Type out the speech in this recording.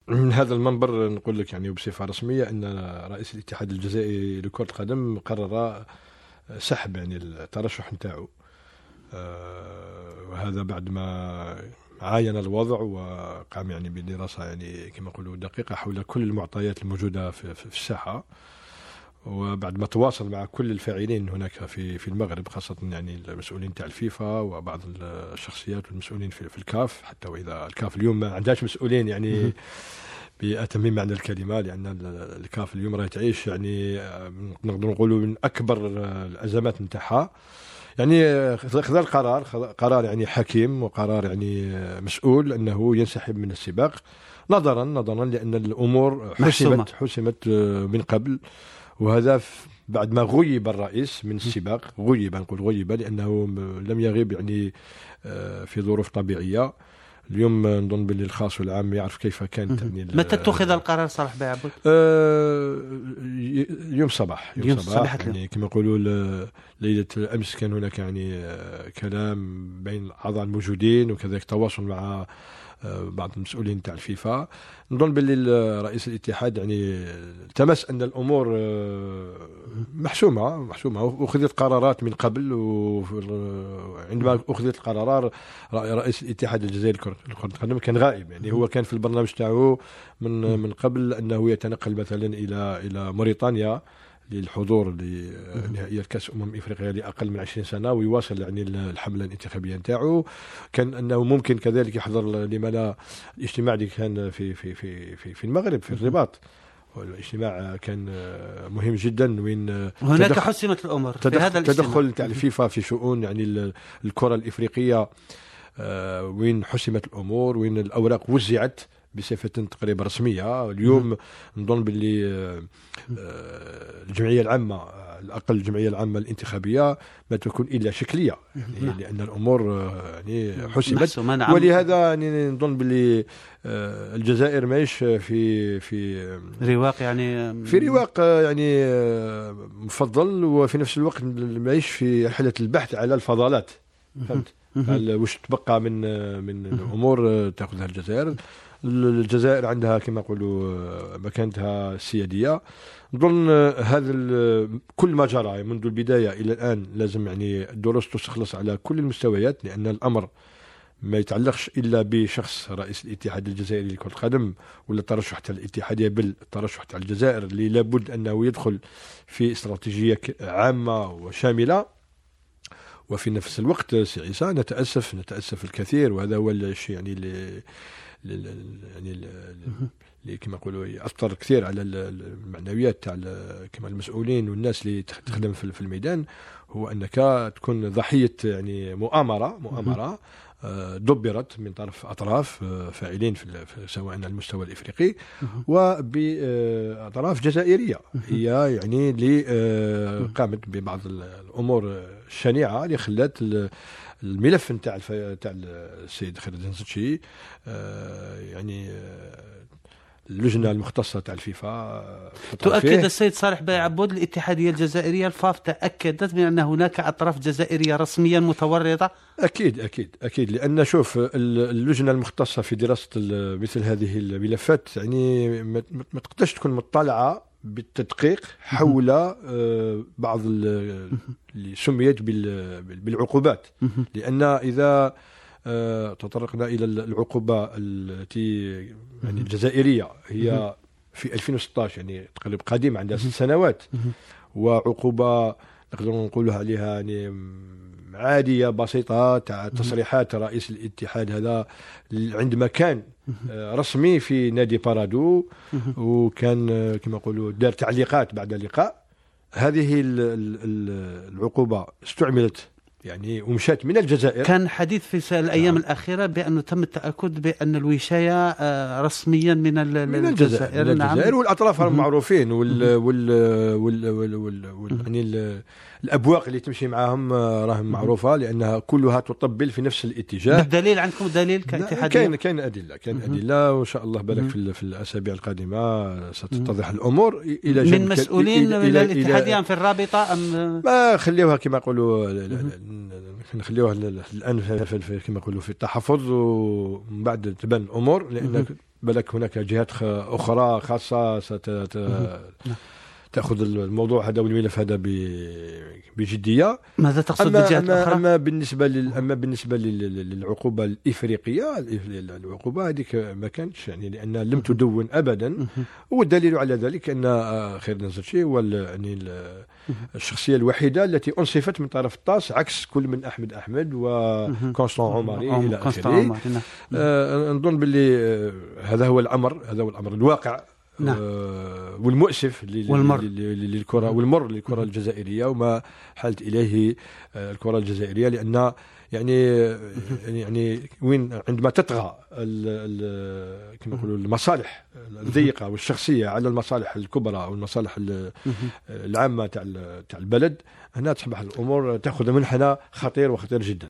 من هذا المنبر نقول لك يعني بصفة رسمية أن رئيس الاتحاد الجزائري لكرة القدم قرر سحب يعني الترشح نتاعو، وهذا بعد ما عاين الوضع وقام يعني بدراسة يعني كما نقولوا دقيقة حول كل المعطيات الموجودة في الساحة، وبعد ما تواصل مع كل الفاعلين هناك في المغرب، خاصة يعني المسؤولين تاع الفيفا وبعض الشخصيات والمسؤولين في الكاف، حتى وإذا الكاف اليوم ما عندهاش مسؤولين يعني بأتم معنى الكلمة، لأن الكاف اليوم راهي تعيش يعني نقدر نقولوا من أكبر الأزمات نتاعها. يعني خذ قرار يعني حكيم وقرار يعني مسؤول أنه ينسحب من السباق نظرا لأن الأمور حسمت من قبل، وهذا بعد ما غيب الرئيس من السباق. غيب لأنه لم يغيب يعني في ظروف طبيعية. اليوم نظن باللي الخاص والعام يعرف كيف كانت يعني متى اتخذ القرار صالح بن عبود؟ يوم صباح يعني كما يقولوا ليلة الأمس كان هناك يعني كلام بين الأعضاء الموجودين، وكذلك تواصل مع بعض المسؤولين تاع الفيفا. نظن باللي رئيس الاتحاد يعني تمس أن الأمور محسومة وأخذت قرارات من قبل، وعندما أخذت القرارات رئيس الاتحاد الجزائري لكرة القدم كان غائب، يعني هو كان في البرنامج تاعو من قبل أنه يتنقل مثلا إلى موريتانيا للحضور لنهائيات كأس إفريقيا لأقل من 20 سنة، ويواصل يعني الحملة الانتخابية نتاعو. كان أنه ممكن كذلك يحضر لما لا الاجتماع اللي كان في المغرب في الرباط، والاجتماع كان مهم جدا، وين هناك حسمت الأمور في هذا تدخل تاع الفيفا في شؤون يعني الكرة الإفريقية، وين حسمت الأمور، وين الأوراق وزعت بصفة تقريبا رسمية. اليوم نظن باللي الجمعية العامة الأقل الجمعية العامة الانتخابية ما تكون إلا شكلية، يعني لأن الأمور يعني حسمت، ولهذا يعني نظن باللي الجزائر ماهيش في رواق يعني مفضل، وفي نفس الوقت ماهيش في رحلة البحث على الفضلات. فهمت؟ وش تبقى من الأمور تأخذها الجزائر. الجزائر عندها كما يقولوا مكانتها السيادية. نظن هذا كل ما جرى منذ البداية إلى الآن لازم يعني الدروس تستخلص على كل المستويات، لأن الأمر ما يتعلقش إلا بشخص رئيس الاتحاد الجزائري لكرة القدم ولا الترشح تاع الاتحادية، بل الترشح تاع الجزائر اللي لابد أنه يدخل في استراتيجية عامة وشاملة. وفي نفس الوقت سي عيسى نتأسف الكثير، وهذا هو الشيء يعني اللي كما يقولوا يأثر كثير على المعنويات تاع كما المسؤولين والناس اللي تخدم في الميدان، هو أنك تكون ضحية يعني مؤامرة دبرت من طرف أطراف فاعلين سواء على المستوى الإفريقي وبأطراف جزائرية، هي يعني اللي قامت ببعض الأمور الشنيعة اللي خلت الملف تاع السيد خالد الزنزتشي يعني اللجنة المختصة تاع الفيفا تؤكد السيد صالح بن عبود الاتحادية الجزائرية الفاف تأكدت من أن هناك أطراف جزائرية رسميا متورطة. أكيد لأن شوف اللجنة المختصة في دراسة مثل هذه الملفات يعني ما تقدرش تكون مطلعة بالتدقيق حول بعض اللي سميت بالعقوبات، لأن إذا تطرقنا إلى العقوبة التي يعني الجزائرية هي في 2016 يعني تقريبا قديم عندها 6 سنوات، وعقوبة نقدر نقولها عليها يعني عادية بسيطة تاع تصريحات رئيس الاتحاد هذا عندما كان رسمي في نادي بارادو، وكان كما يقولوا دار تعليقات بعد اللقاء. هذه العقوبة استعملت يعني ومشات من الجزائر. كان حديث في الأيام الأخيرة بأنه تم التأكد بأن الوشاية رسميا من الجزائر. نعم. والأطراف معروفين يعني الأبواق اللي تمشي معهم راهم معروفة، لأنها كلها تطبل في نفس الاتجاه. بالدليل عندكم دليل كاتحادية؟ كاين أدلة وإن شاء الله بالك في الأسابيع القادمة ستتضح الأمور إلى من مسؤولين من الاتحادية في الرابطة أم ما خليوها كما يقولوا نخليوها الآن كما يقولوا في التحفظ، ومن بعد تبان الأمور، لأن بالك هناك جهات أخرى خاصة تأخذ الموضوع هذا والملف هذا بجدية. ماذا تقصد بالجهات الأخرى؟ أما بالنسبة للعقوبة الإفريقية، العقوبة هذيك ما كانتش يعني لأن لم تدون أبدا. والدليل على ذلك أن خير نزرشي هو يعني الشخصية الوحيدة التي أنصفت من طرف الطاس، عكس كل من أحمد وكونستان عمري إلى آخره. نظن باللي هذا هو الأمر الواقع. نعم. والمؤسف للكرة والمر للكرة الجزائرية وما حالت إليه الكرة الجزائرية، لأن يعني وين عندما تطغى كما نقولوا المصالح الضيقة والشخصية على المصالح الكبرى والمصالح العامة تاع البلد، هنا تصبح الأمور تأخذ منحنى خطير جدا.